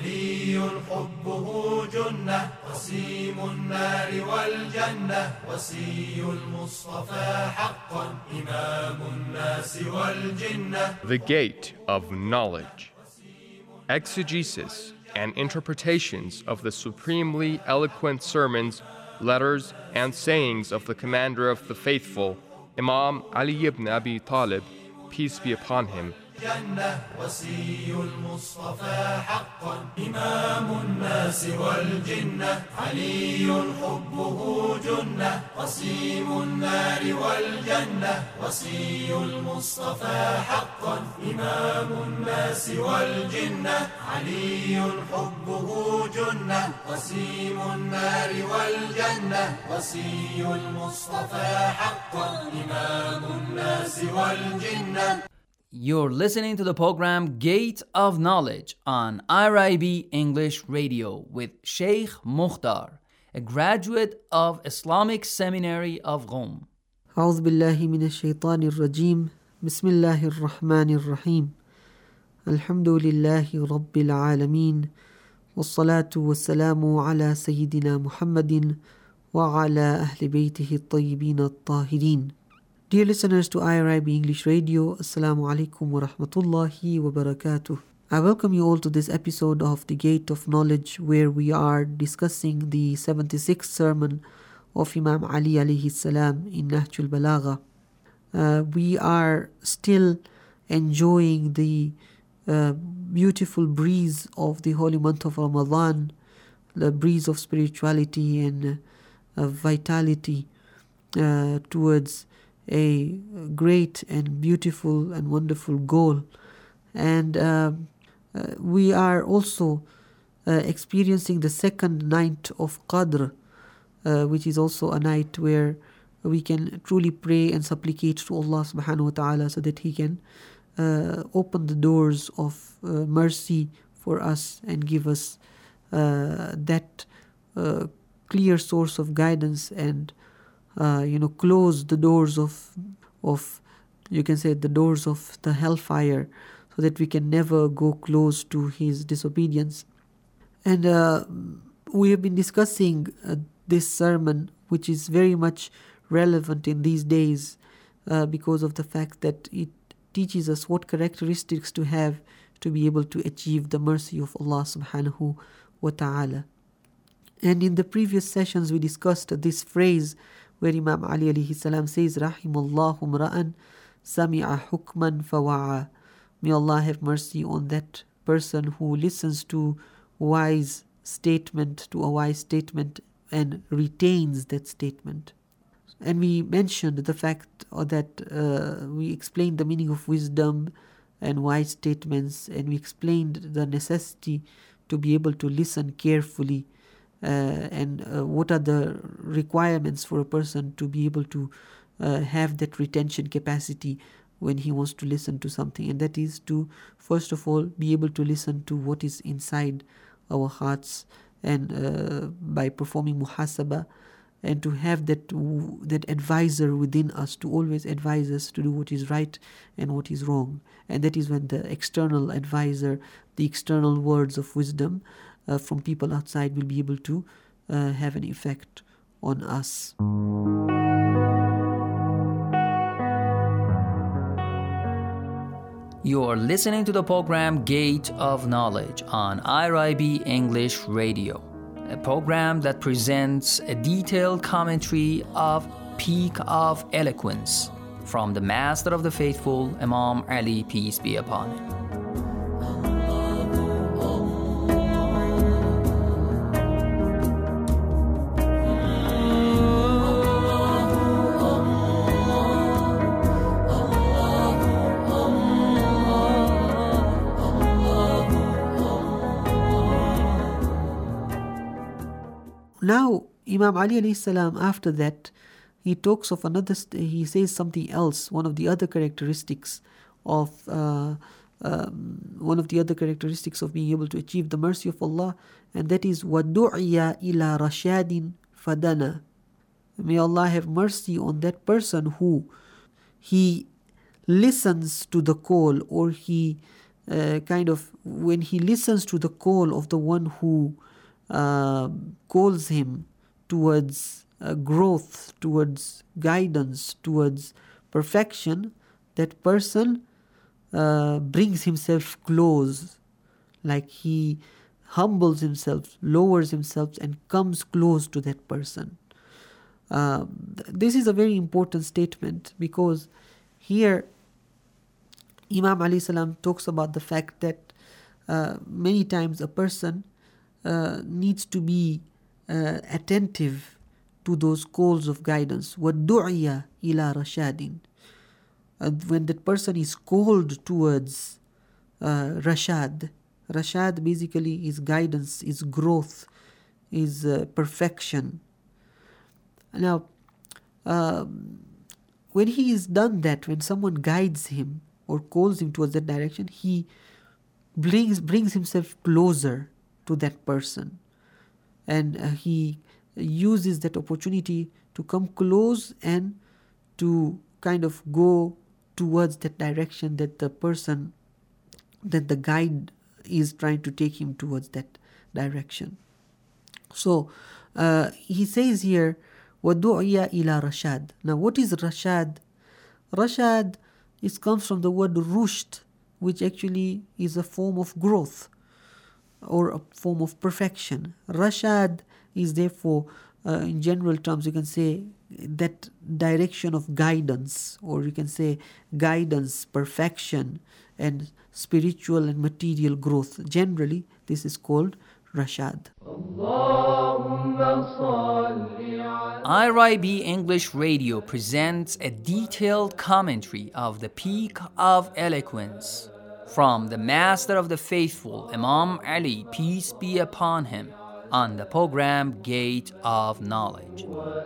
علي حبه جنة قسيم النار والجنة وصي المصطفى حقا إمام الناس والجنة. The Gate of Knowledge. Exegesis and interpretations of the supremely eloquent sermons, letters, and sayings of the Commander of the Faithful, Imam Ali ibn Abi Talib, peace be upon him. جنة وصي المصطفى حقا إمام الناس والجنة علي حبه جنة قسيم النار والجنة وصي المصطفى حقا إمام الناس والجنة علي حبه جنة قسيم النار والجنة وصي المصطفى حقا إمام الناس والجنة. You're listening to the program Gate of Knowledge on IRIB English Radio with Sheikh Mukhtar, a graduate of Islamic Seminary of Qom. أعوذ بالله من الشيطان الرجيم بسم الله الرحمن الرحيم الحمد لله رب العالمين والصلاة والسلام على سيدنا محمد وعلى أهل بيته الطيبين الطاهرين. Dear listeners to IRIB English Radio, Assalamu alaikum wa rahmatullahi wa barakatuh. I welcome you all to this episode of The Gate of Knowledge, where we are discussing the 76th sermon of Imam Ali alayhi salam in Nahjul Balagha. We are still enjoying the beautiful breeze of the holy month of Ramadan, the breeze of spirituality and vitality towards a great and beautiful and wonderful goal. And we are also experiencing the second night of Qadr, which is also a night where we can truly pray and supplicate to Allah subhanahu wa ta'ala so that He can open the doors of mercy for us and give us that clear source of guidance and close the doors of you can say the doors of the hellfire so that we can never go close to His disobedience. And we have been discussing this sermon, which is very much relevant in these days because of the fact that it teaches us what characteristics to have to be able to achieve the mercy of Allah subhanahu wa ta'ala. And in the previous sessions we discussed this phrase where Imam Ali alayhi salam says, Rahimallahu mra'an sami'a hukman fawa'a. May Allah have mercy on that person who listens to a wise statement and retains that statement. And we mentioned the fact that we explained the meaning of wisdom and wise statements, and we explained the necessity to be able to listen carefully and what are the requirements for a person to be able to have that retention capacity when he wants to listen to something. And that is to, first of all, be able to listen to what is inside our hearts and by performing muhasabah, and to have that advisor within us to always advise us to do what is right and what is wrong. And that is when the external advisor, the external words of wisdom from people outside will be able to have an effect on us. You are listening to the program Gate of Knowledge on IRIB English Radio, a program that presents a detailed commentary of Peak of Eloquence from the Master of the Faithful, Imam Ali, peace be upon him. Now, Imam Ali alayhi salam, after that, he talks of he says something else, one of the other characteristics of being able to achieve the mercy of Allah, and that is وَدُعِيَ إِلَى رَشَادٍ فَدَنَا. May Allah have mercy on that person who he listens to the call, or he when he listens to the call of the one who calls him towards growth, towards guidance, towards perfection, that person brings himself close, like he humbles himself, lowers himself, and comes close to that person. This is a very important statement, because here Imam alayhi salam talks about the fact that many times a person needs to be attentive to those calls of guidance. وَالدُّعِيَ إِلَى رَشَادٍ. When that person is called towards rashad. Rashad basically is guidance, is growth, is perfection. Now, when he is done that, when someone guides him or calls him towards that direction, he brings himself closer to that person, and he uses that opportunity to come close and to kind of go towards that direction that the person, that the guide is trying to take him towards that direction. So he says here, وَدُعِيَ إِلَى رَشَادٍ. Now what is Rashad? Rashad comes from the word rushd, which actually is a form of growth or a form of perfection. Rashad is therefore, in general terms, you can say that direction of guidance, or you can say guidance, perfection, and spiritual and material growth. Generally, this is called Rashad. IRIB English Radio presents a detailed commentary of the Peak of Eloquence from the Master of the Faithful, Imam Ali, peace be upon him, on the program Gate of Knowledge.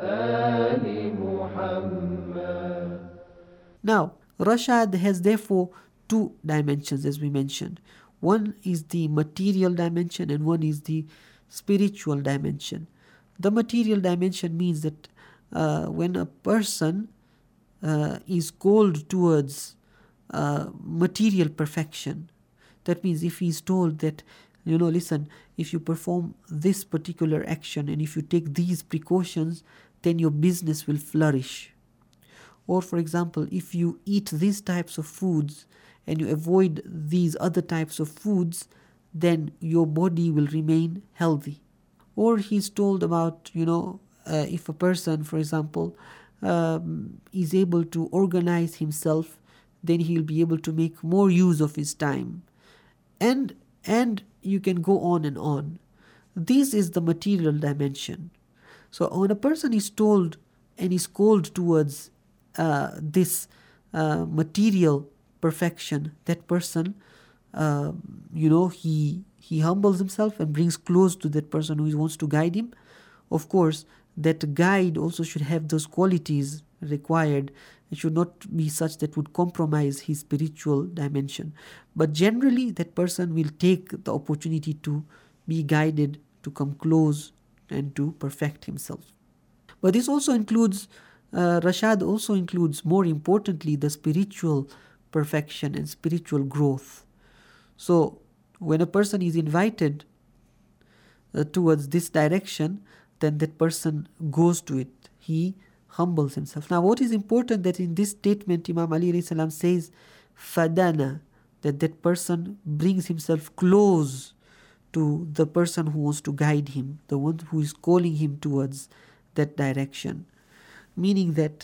Now, Rashad has therefore two dimensions, as we mentioned. One is the material dimension and one is the spiritual dimension. The material dimension means that when a person is called towards material perfection, that means if he is told that, listen, if you perform this particular action and if you take these precautions, then your business will flourish. Or for example, if you eat these types of foods and you avoid these other types of foods, then your body will remain healthy. Or he's told about, if a person, for example, is able to organize himself, then he'll be able to make more use of his time. And you can go on and on. This is the material dimension. So when a person is told and is called towards this material perfection, that person, he humbles himself and brings close to that person who wants to guide him. Of course, that guide also should have those qualities required. It should not be such that would compromise his spiritual dimension. But generally, that person will take the opportunity to be guided, to come close and to perfect himself. But this also includes, Rashad also includes, more importantly, the spiritual perfection and spiritual growth. So when a person is invited towards this direction, then that person goes to it. He humbles himself. Now what is important that in this statement Imam Ali alayhi salam says fadana, that person brings himself close to the person who wants to guide him, the one who is calling him towards that direction. Meaning that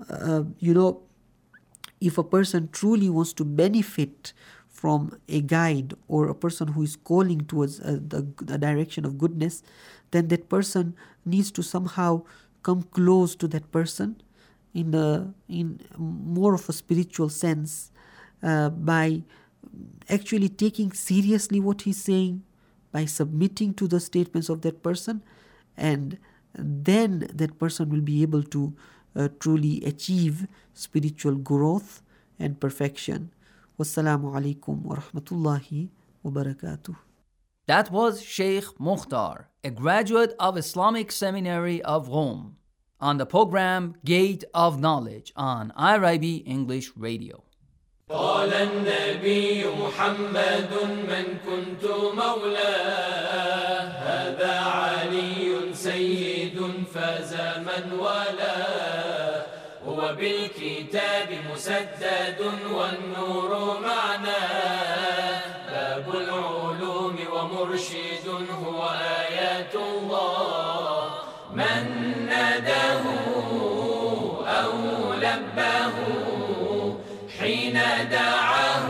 if a person truly wants to benefit from a guide or a person who is calling towards the direction of goodness, then that person needs to somehow come close to that person in more of a spiritual sense, by actually taking seriously what he's saying, by submitting to the statements of that person, and then that person will be able to truly achieve spiritual growth and perfection. Wassalamu alaikum wa rahmatullahi wa barakatuh. That was Sheikh Mukhtar, a graduate of Islamic Seminary of Rome, on the program Gate of Knowledge on IRIB English Radio. قال النبي محمد من كنت مولاه هذا علي سيد فاز من والاه هو بالكتاب مسدد والنور معناه باب العلوم ومرشد هو آيات الله من ناداه أو لباه حين دعاه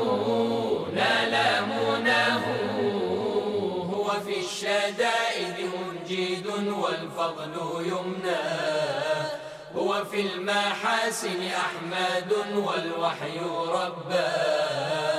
نال مناه هو في الشدائد منجد والفضل يمناه هو في المحاسن أحمد والوحي رباه